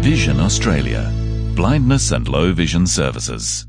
Vision Australia. Blindness and low vision services.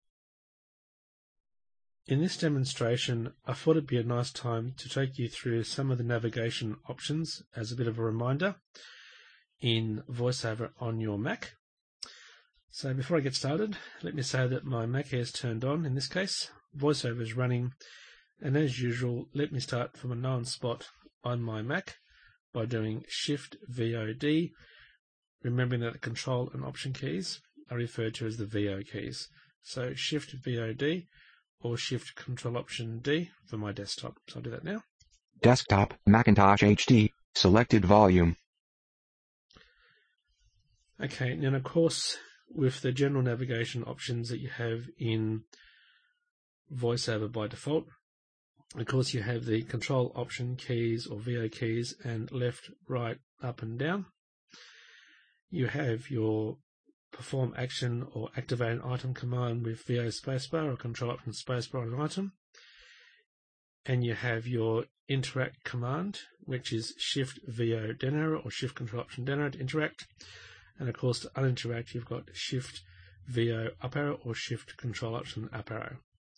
In this demonstration, I thought it'd be a nice time to take you through some of the navigation options as a bit of a reminder in VoiceOver on your Mac. So before I get started, let me say that my Mac is turned on. In this case, VoiceOver is running, and as usual, let me start from a known spot on my Mac by doing Shift VOD, remembering that the Control and Option keys are referred to as the VO keys. So Shift VOD or Shift Control Option D for my desktop. So I'll do that now. Desktop, Macintosh HD, selected volume. Okay, and of course, with the general navigation options that you have in VoiceOver by default, of course you have the Control Option keys or VO keys and left, right, up and down. You have your Perform Action or Activate an Item command with VO spacebar or Control Option spacebar on an item. And you have your Interact command, which is Shift VO down arrow or Shift Control Option down arrow to interact. And of course to uninteract you've got Shift VO up arrow or Shift Control Option up arrow.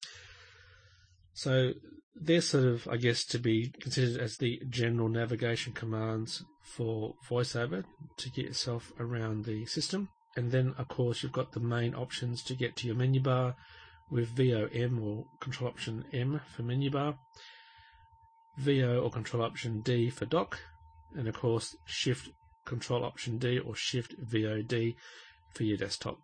So they're sort of, I guess, to be considered as the general navigation commands for VoiceOver to get yourself around the system. And then, of course, you've got the main options to get to your menu bar with VOM or Control Option M for menu bar, VO or Control Option D for dock, and of course Shift Control Option D or Shift VOD for your desktop.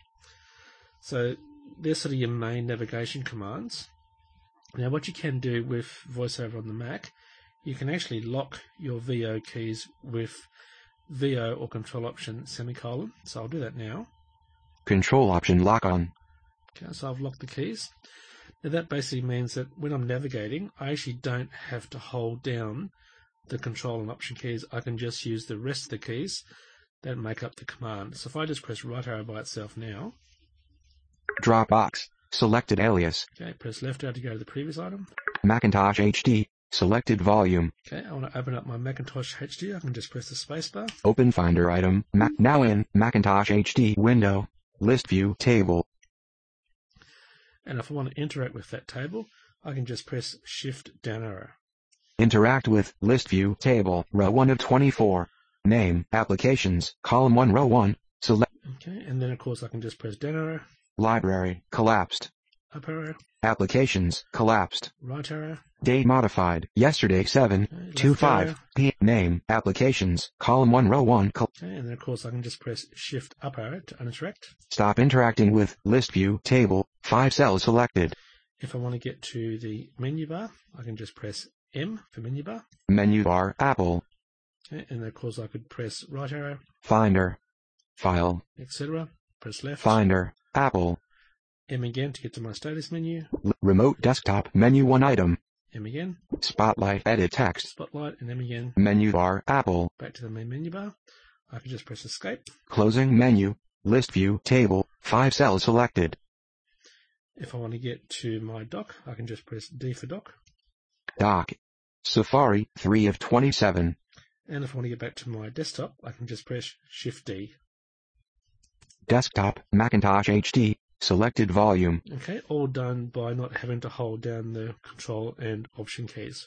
So they're sort of your main navigation commands. Now what you can do with VoiceOver on the Mac, you can actually lock your VO keys with VO or Control Option semicolon. So I'll do that now. Control Option lock on. Okay, so I've locked the keys. Now that basically means that when I'm navigating, I actually don't have to hold down the Control and Option keys. I can just use the rest of the keys that make up the command. So if I just press right arrow by itself now. Dropbox, selected alias. Okay, press left arrow to go to the previous item. Macintosh HD, selected volume. Okay, I want to open up my Macintosh HD. I can just press the spacebar. Open Finder item, now in Macintosh HD window, list view table. And if I want to interact with that table, I can just press Shift down arrow. Interact with list view table, row 1 of 24. Name, applications, column 1, row 1, select. Okay, and then of course I can just press down arrow. Library, collapsed. Up arrow. Applications, collapsed. Right arrow. Date modified, yesterday 7/25. P. Name, applications, column 1, row 1. Okay, and then of course I can just press Shift up arrow to uninteract. Stop interacting with list view table, 5 cells selected. If I want to get to the menu bar, I can just press M for menu bar. Menu bar, Apple. Okay, and then of course I could press right arrow. Finder. File. Etc. Press left. Finder, Apple. M again to get to my status menu. Remote desktop, menu 1 item. M again. Spotlight, edit text. Spotlight and M again. Menu bar, Apple. Back to the main menu bar. I can just press escape. Closing menu, list view table, 5 cells selected. If I want to get to my dock, I can just press D for dock. Dock. Safari, 3 of 27. And if I want to get back to my desktop, I can just press Shift D. Desktop, Macintosh HD, selected volume. Okay, all done by not having to hold down the Control and Option keys.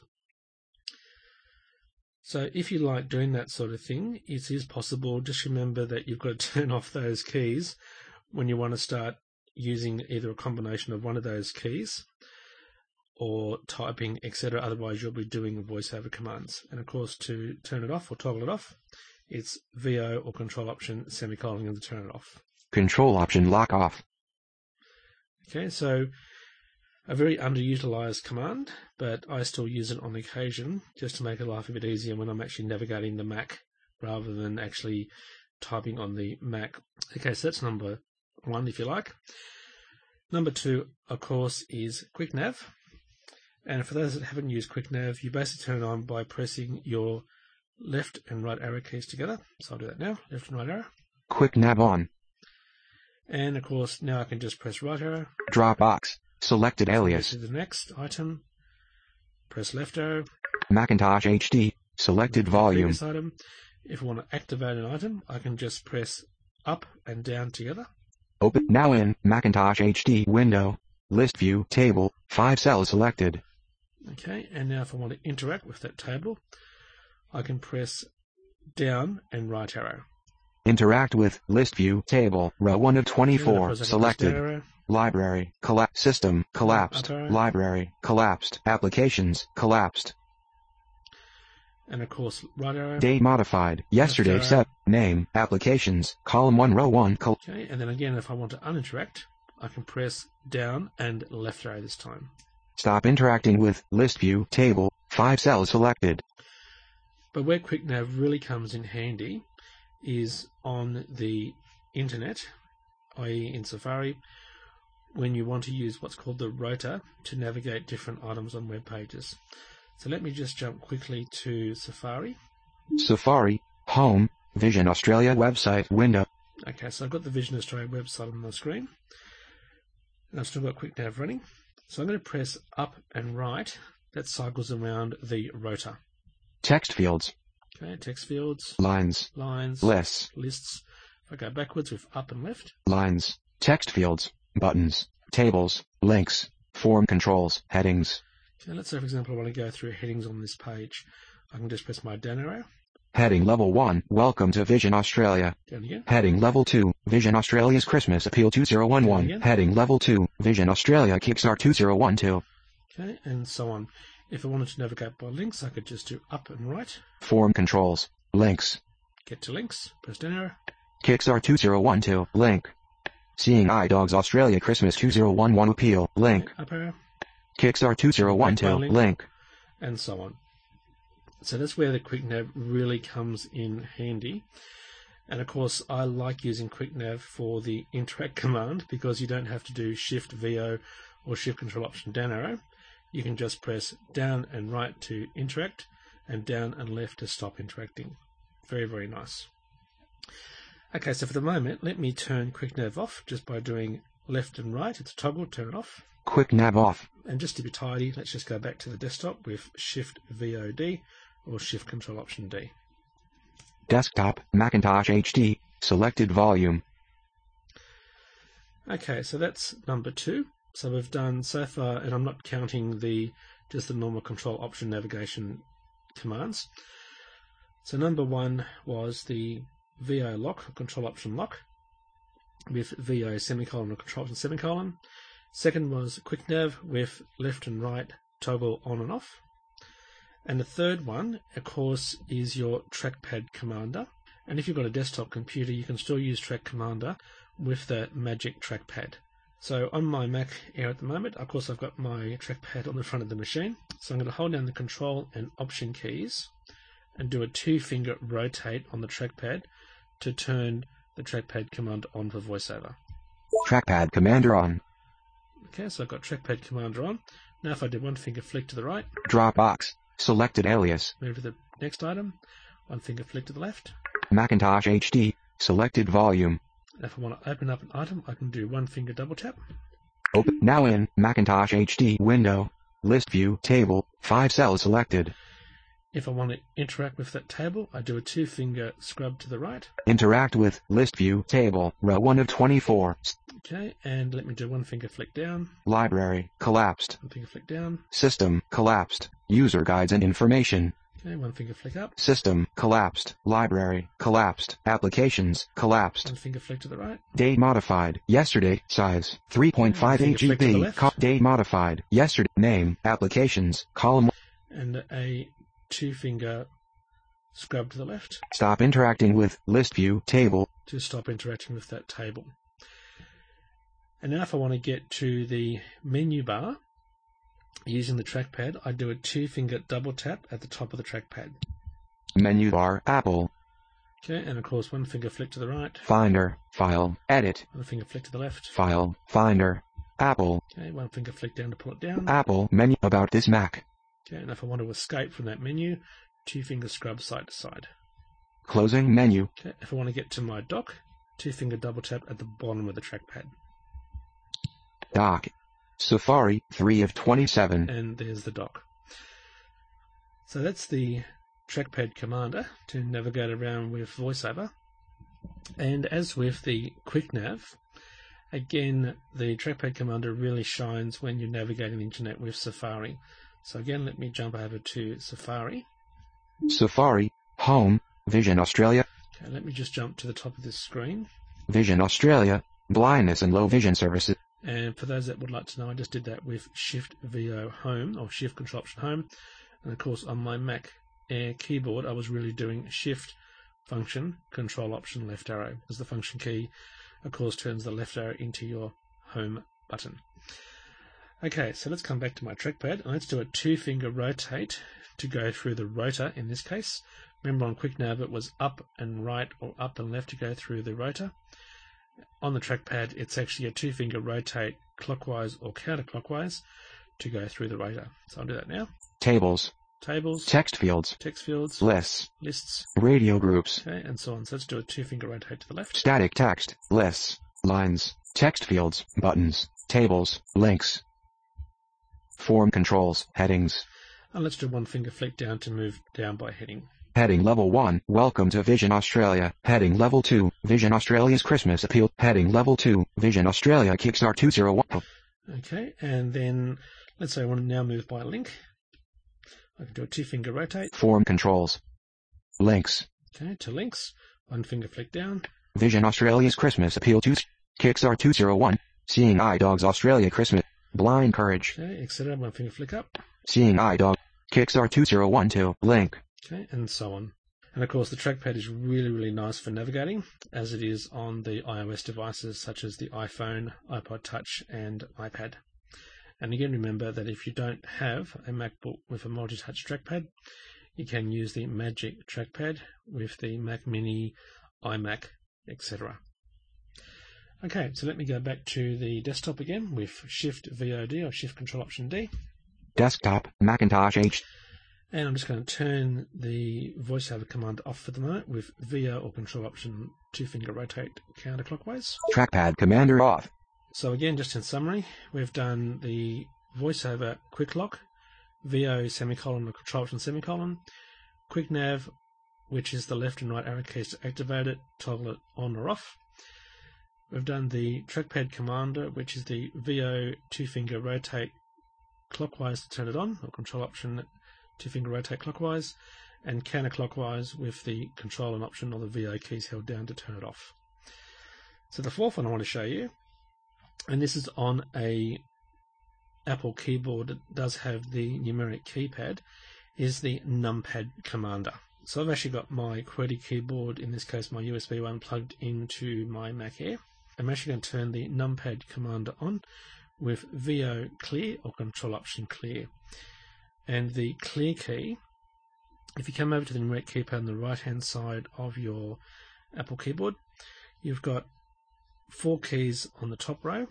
So if you like doing that sort of thing, it is possible. Just remember that you've got to turn off those keys when you want to start using either a combination of one of those keys or typing, etc. Otherwise, you'll be doing VoiceOver commands. And of course, to turn it off or toggle it off, it's VO or Control Option semicolon and to turn it off. Control Option lock off. Okay, so a very underutilized command, but I still use it on occasion just to make life a bit easier when I'm actually navigating the Mac rather than actually typing on the Mac. Okay, so that's number 1, if you like. Number 2, of course, is QuickNav. And for those that haven't used QuickNav, you basically turn it on by pressing your left and right arrow keys together. So I'll do that now, left and right arrow. QuickNav on. And of course, now I can just press right arrow. Dropbox, selected alias. To the next item, press left arrow. Macintosh HD, selected volume. Item. If I want to activate an item, I can just press up and down together. Open now in Macintosh HD window. List view table, 5 cells selected. Okay, and now if I want to interact with that table, I can press down and right arrow. Interact with list view table, row 1 of 24, selected. Library, system, collapsed. Library, collapsed. Applications, collapsed. And of course, right arrow. Date modified. Yesterday set. Name, applications, column 1, row 1. Okay, and then again, if I want to uninteract, I can press down and left arrow this time. Stop interacting with list view table, 5 cells selected. But where QuickNav really comes in handy is on the internet, i.e. in Safari, when you want to use what's called the rotor to navigate different items on web pages. So let me just jump quickly to Safari. Safari, home, Vision Australia website window. Okay, so I've got the Vision Australia website on the screen. And I've still got QuickNav running. So I'm going to press up and right. That cycles around the rotor. Text fields. Okay, text fields. Lines. Lists. If I go backwards with up and left. Lines. Text fields. Buttons. Tables. Links. Form controls. Headings. Okay, let's say, for example, I want to go through headings on this page. I can just press my down arrow. Heading Level 1, Welcome to Vision Australia. Down again. Heading Level 2, Vision Australia's Christmas Appeal 2011. Heading Level 2, Vision Australia Kickstart 2012. Okay, and so on. If I wanted to navigate by links, I could just do up and right. Form controls. Links. Get to links. Press down arrow. Kickstart 2012. Link. Seeing Eye Dogs Australia Christmas 2011 Appeal. Link. Okay, up arrow. Kickstart 2012. Link. And so on. So that's where the QuickNav really comes in handy. And of course, I like using QuickNav for the interact command because you don't have to do Shift VO or Shift Control Option down arrow. You can just press down and right to interact and down and left to stop interacting. Very, very nice. Okay, so for the moment, let me turn QuickNav off just by doing left and right. It's a toggle, turn it off. QuickNav off. And just to be tidy, let's just go back to the desktop with Shift VOD or Shift Control Option D. Desktop, Macintosh HD, selected volume. Okay, so that's number 2. So we've done so far, and I'm not counting just the normal Control Option navigation commands. So number 1 was the VO lock, Control Option lock, with VO semicolon or Control Option semicolon. Second was QuickNav with left and right toggle on and off. And the third one, of course, is your trackpad commander. And if you've got a desktop computer, you can still use Track Commander with the Magic Trackpad. So on my Mac Air at the moment, of course, I've got my trackpad on the front of the machine. So I'm going to hold down the Control and Option keys and do a 2-finger rotate on the trackpad to turn the trackpad commander on for VoiceOver. Trackpad commander on. Okay, so I've got trackpad commander on. Now if I do 1-finger flick to the right. Dropbox. Selected alias. Move to the next item. 1-finger flick to the left. Macintosh HD. Selected volume. And if I want to open up an item, I can do 1-finger double tap. Open now in Macintosh HD window. List view table. 5 cells selected. If I want to interact with that table, I do a 2-finger scrub to the right. Interact with list view table. Row 1 of 24. Okay, and let me do 1-finger flick down. Library, collapsed. 1-finger flick down. System, collapsed. User guides and information. Okay, 1-finger flick up. System, collapsed. Library, collapsed. Applications, collapsed. 1-finger flick to the right. Date modified. Yesterday, size, 3.58 GB. Date modified. Yesterday, name, applications, column 1. And a 2-finger scrub to the left. Stop interacting with list view table. To stop interacting with that table. And now if I want to get to the menu bar, using the trackpad, I do a 2-finger double tap at the top of the trackpad. Menu bar, Apple. Okay, and of course 1-finger flick to the right. Finder, File, Edit. 1-finger flick to the left. File, Finder, Apple. Okay, 1-finger flick down to pull it down. Apple, menu, About This Mac. Okay, and if I want to escape from that menu, 2-finger scrub side to side. Closing menu. Okay, if I want to get to my dock, 2-finger double tap at the bottom of the trackpad. Dock. Safari, 3 of 27. And there's the dock. So that's the trackpad commander to navigate around with VoiceOver. And as with the Quick Nav, again, the Trackpad Commander really shines when you're navigating the internet with Safari. So again, let me jump over to Safari. Safari, Home, Vision Australia. Okay, let me just jump to the top of this screen. Vision Australia, blindness and low vision services. And for those that would like to know, I just did that with Shift VO Home, or Shift Control Option Home. And of course, on my Mac Air keyboard, I was really doing Shift Function Control Option Left Arrow, as the function key, of course, turns the left arrow into your home button. Okay, so let's come back to my trackpad, and let's do a 2-finger rotate to go through the rotor in this case. Remember on QuickNav it was up and right or up and left to go through the rotor. On the trackpad it's actually a 2-finger rotate clockwise or counterclockwise to go through the rotor. So I'll do that now. Tables. Tables. Text fields. Text fields. Lists. Lists. Radio groups. Okay, and so on. So let's do a 2-finger rotate to the left. Static text. Lists. Lines. Text fields. Buttons. Tables. Links. Form controls. Headings. And let's do 1-finger flick down to move down by heading. Heading Level 1, Welcome to Vision Australia. Heading Level 2, Vision Australia's Christmas Appeal. Heading Level 2, Vision Australia Kickstart 201. Okay, and then let's say I want to now move by link. I can do a 2-finger rotate. Form controls. Links. Okay, to links. 1-finger flick down. Vision Australia's Christmas Appeal 2. Kickstart 201. Seeing Eye Dogs Australia Christmas. Blind Courage. Okay, etc. 1-finger flick up. Seeing Eye Dog. Kickstart 201 to link. Okay, and so on. And of course the trackpad is really, really nice for navigating, as it is on the iOS devices such as the iPhone, iPod Touch and iPad. And again, remember that if you don't have a MacBook with a multi-touch trackpad, you can use the Magic Trackpad with the Mac Mini, iMac, etc. Okay, so let me go back to the desktop again with Shift VOD or Shift Control Option D. Desktop, Macintosh H. And I'm just going to turn the voiceover command off for the moment with VO or Control Option 2-finger rotate counterclockwise. Trackpad Commander off. So again, just in summary, we've done the voiceover quick lock, VO semicolon or Control Option semicolon, quick nav, which is the left and right arrow keys to activate it, toggle it on or off. We've done the trackpad commander, which is the VO 2-finger rotate clockwise to turn it on, or Control Option 2-finger rotate clockwise, and counterclockwise with the Control and Option or the VO keys held down to turn it off. So the fourth one I want to show you, and this is on a Apple keyboard that does have the numeric keypad, is the numpad commander. So I've actually got my QWERTY keyboard, in this case my USB one, plugged into my Mac Air. I'm actually going to turn the numpad commander on with VO clear or Control Option clear. And the clear key, if you come over to the numeric keypad on the right hand side of your Apple keyboard, you've got 4 keys on the top row.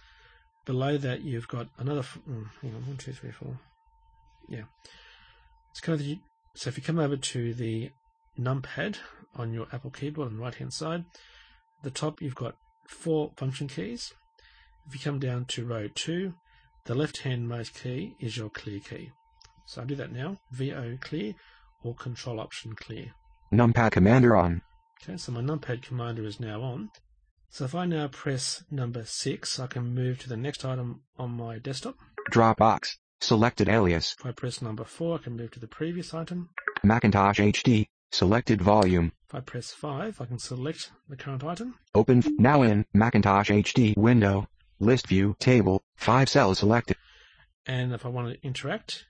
Below that you've got another, hang on, 1, 2, 3, 4. Yeah. It's kind of so if you come over to the numpad on your Apple keyboard on the right hand side, at the top you've got 4 function keys. If you come down to row 2, the left handmost key is your clear key. So I'll do that now. VO clear or Control Option clear. Numpad commander on. Okay, so my numpad commander is now on. So if I now press number 6, I can move to the next item on my desktop. Dropbox. Selected alias. If I press number 4, I can move to the previous item. Macintosh HD. Selected volume. If I press 5, I can select the current item. Open now in Macintosh HD window. List view table. 5 cells selected. And if I want to interact,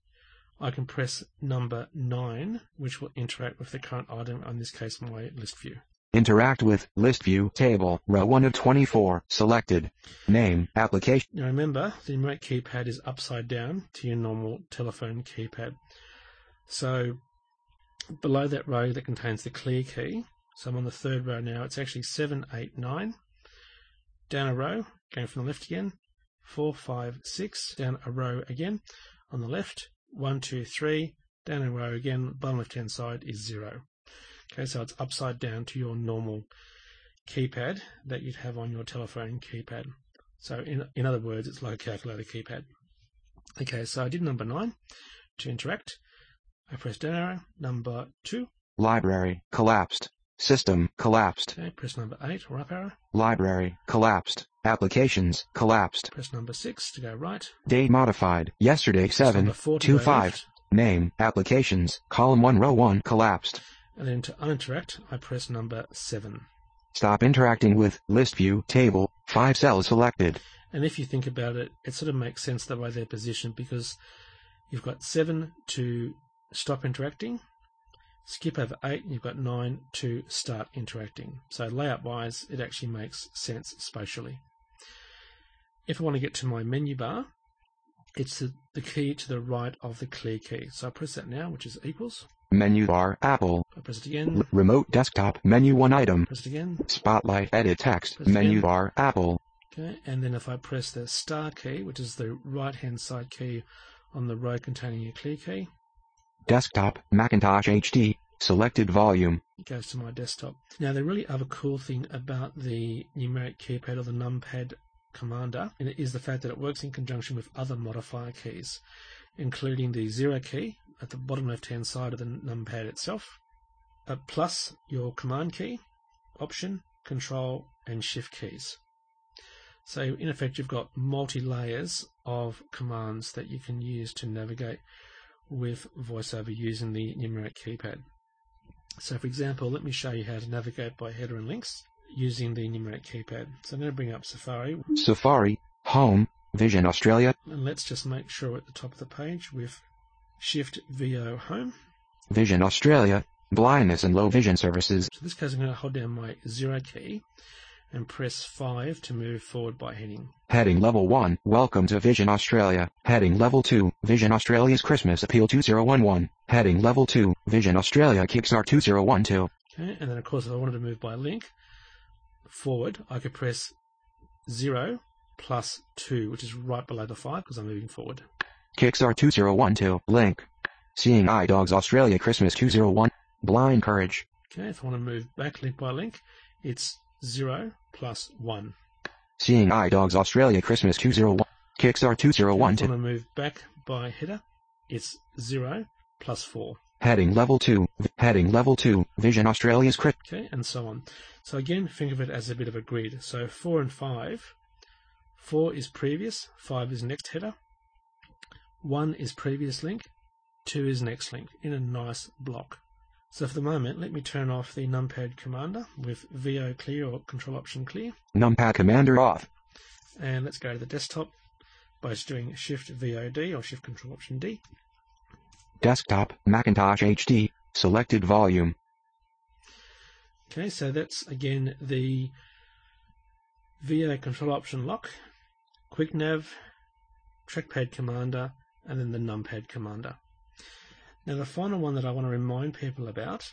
I can press number 9, which will interact with the current item, in this case my list view. Interact with list view table, row 1 of 24, selected. Name, application. Now remember, the numeric keypad is upside down to your normal telephone keypad. So below that row that contains the clear key, so I'm on the 3rd row now, it's actually 7, 8, 9. Down a row, going from the left again, 4, 5, 6, down a row again. On the left, 1, 2, 3, down a row again, bottom left hand side is 0. Okay, so it's upside down to your normal keypad that you'd have on your telephone keypad. So in other words, it's like a calculator keypad. Okay, so I did number 9 to interact. I press down arrow, number 2. Library, collapsed. System, collapsed. Okay, press number 8 or up arrow. Library, collapsed. Applications, collapsed. Press number 6 to go right. Date modified. Yesterday 7/25. Name, applications, column 1 row 1 collapsed. And then to uninteract, I press number 7. Stop interacting with list view table, 5 cells selected. And if you think about it, it sort of makes sense the way they're positioned, because you've got 7 to stop interacting, skip over 8, and you've got 9 to start interacting. So layout wise, it actually makes sense spatially. If I want to get to my menu bar, it's the key to the right of the clear key. So I press that now, which is equals. Menu bar, Apple. I press it again. Remote desktop, menu 1 item. Press it again. Spotlight, edit text, menu again. bar, Apple. Okay, and then if I press the star key, which is the right-hand side key on the row containing your clear key. Desktop, Macintosh HD, selected volume. It goes to my desktop. Now, the really other cool thing about the numeric keypad or the numpad commander, and it is the fact that it works in conjunction with other modifier keys, including the 0 key at the bottom left-hand side of the numpad itself, plus your command key, option, control, and shift keys. So in effect, you've got multi-layers of commands that you can use to navigate with VoiceOver using the numeric keypad. So for example, let me show you how to navigate by header and links using the numeric keypad. So I'm going to bring up Safari. Safari, Home, Vision Australia. And let's just make sure at the top of the page with Shift VO Home. Vision Australia, blindness and low vision services. So in this case, I'm going to hold down my 0 key and press 5 to move forward by heading. Heading level 1, welcome to Vision Australia. Heading level 2, Vision Australia's Christmas Appeal 2011. Heading level 2, Vision Australia Kickstart 2012. Okay, and then of course if I wanted to move by link forward, I could press 0 plus 2, which is right below the 5 because I'm moving forward. Kickstart 2012, link. Seeing Eye Dogs Australia Christmas 201, Blind Courage. Okay, if I want to move back link by link, it's 0 plus 1. Seeing Eye Dogs Australia Christmas 201, Kickstart 2012. If I want to move back by header, it's 0 plus 4. Heading level 2, Vision Australia's Okay, and so on. So again, think of it as a bit of a grid. So 4 and 5. 4 is previous, 5 is next header, 1 is previous link, 2 is next link in a nice block. So for the moment, let me turn off the numpad commander with VO clear or control option clear. Numpad commander off. And let's go to the desktop by just doing Shift VOD or Shift control option D. Desktop, Macintosh HD, selected volume. Okay, so that's again the VO control option lock, quick nav, trackpad commander, and then the numpad commander. Now the final one that I want to remind people about,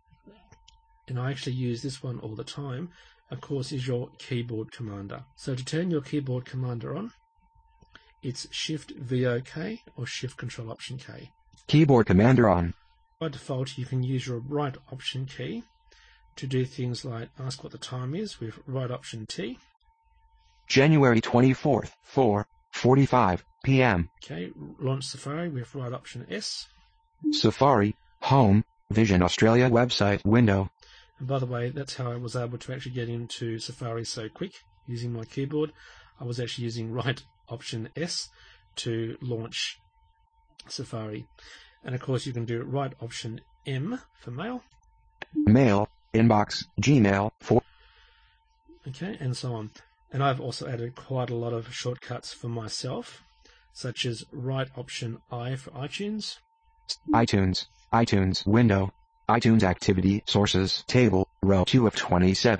and I actually use this one all the time, of course, is your keyboard commander. So to turn your keyboard commander on, it's Shift VOK or Shift control option K. Keyboard commander on. By default, you can use your right option key to do things like ask what the time is with right option T. January 24th, 4:45 p.m. Okay, launch Safari with right option S. Safari, Home, Vision Australia website window. And by the way, that's how I was able to actually get into Safari so quick using my keyboard. I was actually using right option S to launch Safari. And of course you can do right option M for mail. Mail, inbox, Gmail, Okay, and so on. And I've also added quite a lot of shortcuts for myself, such as right option I for iTunes. iTunes window, iTunes activity sources table, row 2 of 27.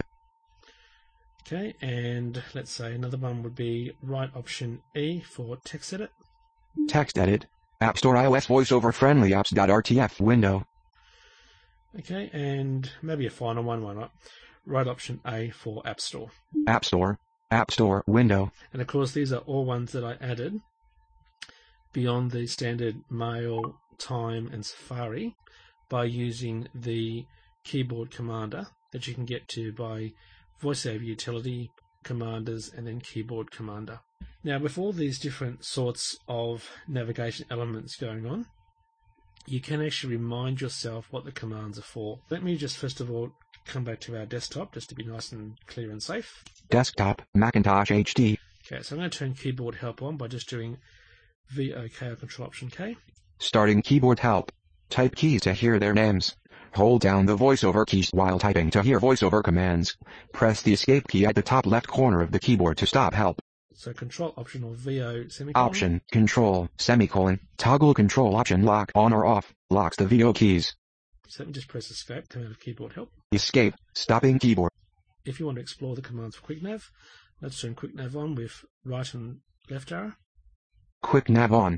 Okay, and let's say another one would be right option E for text edit. Text edit, App Store iOS voiceover friendly apps.rtf window. Okay, and maybe a final one, why not? Right option A for App Store. App Store window. And of course these are all ones that I added beyond the standard Mail, Time and Safari by using the keyboard commander that you can get to by VoiceOver utility, commanders, and then keyboard commander. Now with all these different sorts of navigation elements going on, you can actually remind yourself what the commands are for. Let me just first of all come back to our desktop just to be nice and clear and safe. Desktop, Macintosh HD. Okay, so I'm going to turn keyboard help on by just doing VOK or Control Option K. Starting keyboard help. Type keys to hear their names. Hold down the voiceover keys while typing to hear voiceover commands. Press the escape key at the top left corner of the keyboard to stop help. So Control Option or VO semicolon. Option, Control, semicolon. Toggle Control Option lock on or off. Locks the VO keys. So let me just press Escape, come out of keyboard help. Escape, stopping keyboard. If you want to explore the commands for QuickNav, let's turn QuickNav on with right and left arrow. Quick nav on.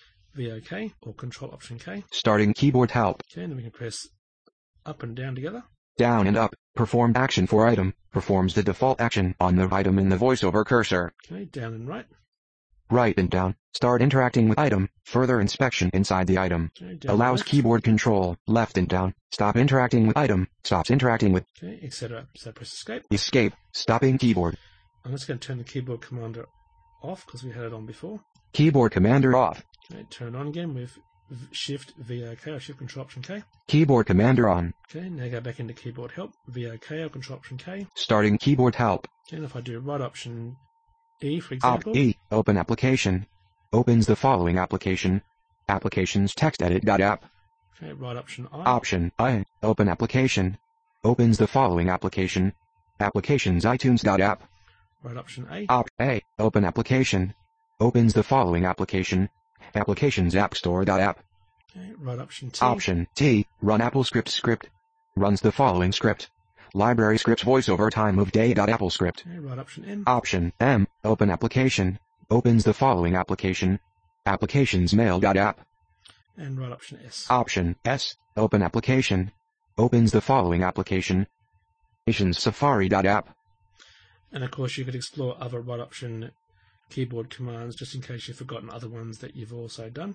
VOK or Control Option K. Starting keyboard help. Okay, and then we can press up and down together. Down and up. Performed action for item. Performs the default action on the item in the voiceover cursor. Okay, down and right. Right and down. Start interacting with item. Further inspection inside the item. Okay, allows left. Keyboard control. Left and down. Stop interacting with item. Stops interacting with. Okay, etc. So press Escape. Escape. Stopping keyboard. I'm just going to turn the keyboard commander off because we had it on before. Keyboard commander off. Okay, turn on again with Shift VOK or Shift Control Option K. Keyboard commander on. Okay, now go back into keyboard help. VOK or Control Option K. Starting keyboard help. Okay, and if I do right option E, for example. Op E. Open application. Opens the following application. Applications text edit.app. Okay, right option I. Option I. Open application. Opens the following application. Applications iTunes.app. Right option A. Op A. Open application. Opens the following application. Applications AppStore.app. Okay, right option T. Option T. Run AppleScript script. Runs the following script. Library scripts voiceover time of day.applescript. Okay, right option M. Option M. Open application. Opens the following application. Applications mail.app. And right option S. Option S. Open application. Opens the following application. Applications Safari.app. And of course you could explore other right option keyboard commands just in case you've forgotten other ones that you've also done.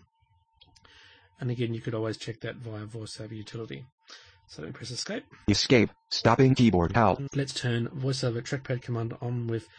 And again, you could always check that via VoiceOver utility. So let me press Escape. Escape. Stopping keyboard help. Let's turn VoiceOver trackpad command on with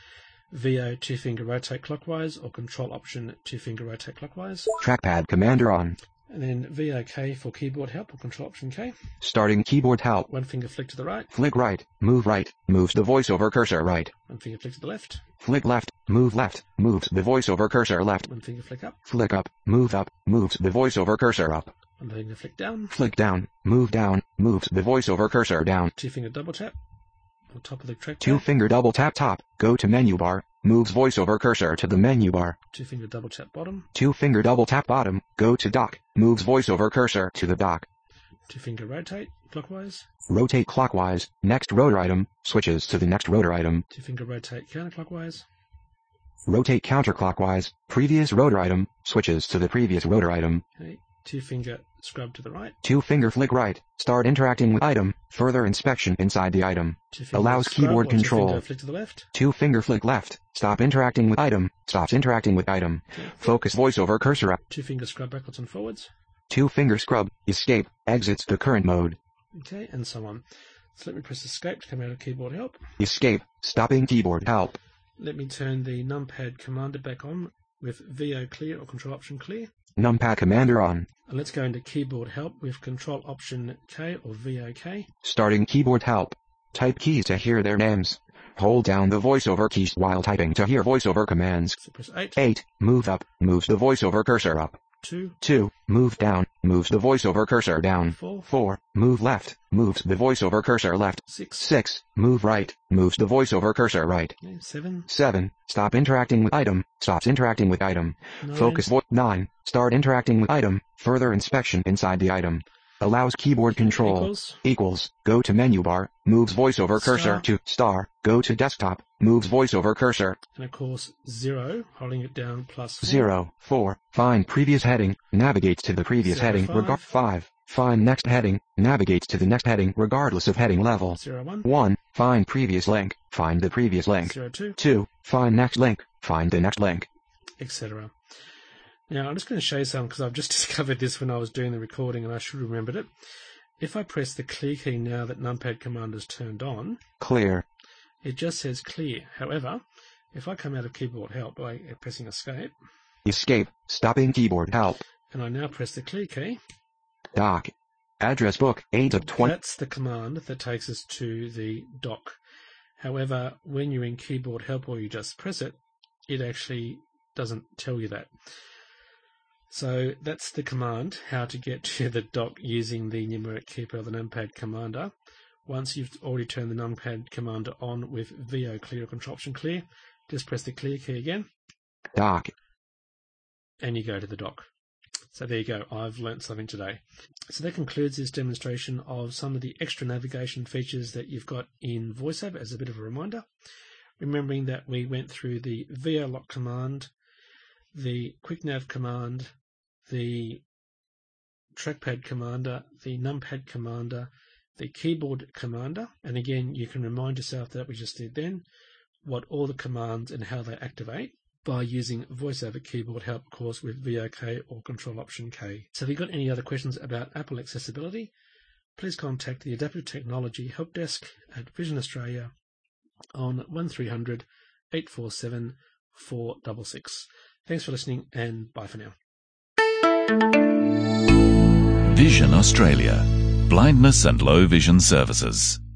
VO 2-finger rotate clockwise or Control Option 2-finger rotate clockwise. Trackpad commander on. And then VOK for keyboard help or Control Option K. Starting keyboard help. One finger flick to the right. Flick right. Move right. Moves the voiceover cursor right. One finger flick to the left. Flick left. Move left. Moves the voiceover cursor left. One finger flick up. Flick up. Move up. Moves the voiceover cursor up. One finger flick down. Flick down. Move down. Moves the voiceover cursor down. 2-finger double tap on top of the trackpad. 2-finger double tap top. Go to menu bar. Moves voiceover cursor to the menu bar. 2-finger double tap bottom. 2-finger double tap bottom. Go to dock. Moves voiceover cursor to the dock. 2-finger rotate clockwise. Rotate clockwise. Next rotor item. Switches to the next rotor item. 2-finger rotate counterclockwise. Rotate counterclockwise. Previous rotor item. Switches to the previous rotor item. Okay. 2-finger scrub to the right. 2-finger flick right. Start interacting with item. Further inspection inside the item. Allows keyboard control. 2-finger flick to the left. 2-finger flick left. Stop interacting with item. Stops interacting with item. Okay. Focus voiceover cursor up. 2-finger scrub backwards and forwards. 2-finger scrub. Escape. Exits the current mode. Okay, and so on. So let me press Escape to come out of keyboard help. Escape. Stopping keyboard help. Let me turn the numpad commander back on with VO clear or Control Option clear. Numpad commander on. And let's go into keyboard help with Control Option K or VOK. Starting keyboard help. Type keys to hear their names. Hold down the voiceover keys while typing to hear voiceover commands. So press 8. 8. Move up. Moves the voiceover cursor up. 2. 2. Move down. Moves the voiceover cursor down. 4. 4. Move left. Moves the voiceover cursor left. 6. 6. Move right. Moves the voiceover cursor right. 7. 7. Stop interacting with item. Stops interacting with item. 9. Focus 9. Start interacting with item. Further inspection inside the item. Allows keyboard control. Equals. Go to menu bar. Moves voiceover cursor to star. Go to desktop. Moves voiceover cursor. And of course 0, holding it down, plus 4. 0. 4. Find previous heading. Navigates to the previous 0, heading. 5. Find next heading. Navigates to the next heading regardless of heading level. 0, 1. 1. Find previous link. Find the previous link. 0, 2. 2. Find next link. Find the next link. Etc. Now, I'm just going to show you something because I've just discovered this when I was doing the recording and I should have remembered it. If I press the clear key now that numpad command is turned on, clear, it just says clear. However, if I come out of keyboard help by pressing escape, escape, stopping keyboard help, and I now press the clear key, dock, Address book, 8 of 20. That's the command that takes us to the dock. However, when you're in keyboard help or you just press it, it actually doesn't tell you that. So that's the command, how to get to the dock using the numeric keypad or the numpad commander. Once you've already turned the numpad commander on with VO clear or control option clear, just press the clear key again. Dock. And you go to the dock. So there you go, I've learnt something today. So that concludes this demonstration of some of the extra navigation features that you've got in VoiceOver as a bit of a reminder. Remembering that we went through the VO lock command, the quick nav command, the trackpad commander, the numpad commander, the keyboard commander, and again you can remind yourself that we just did then, what all the commands and how they activate by using VoiceOver keyboard help, of course, with VOK or Control Option K. So if you've got any other questions about Apple accessibility, please contact the Adaptive Technology Help Desk at Vision Australia on 1300 847 466. Thanks for listening and bye for now. Vision Australia. Blindness and low vision services.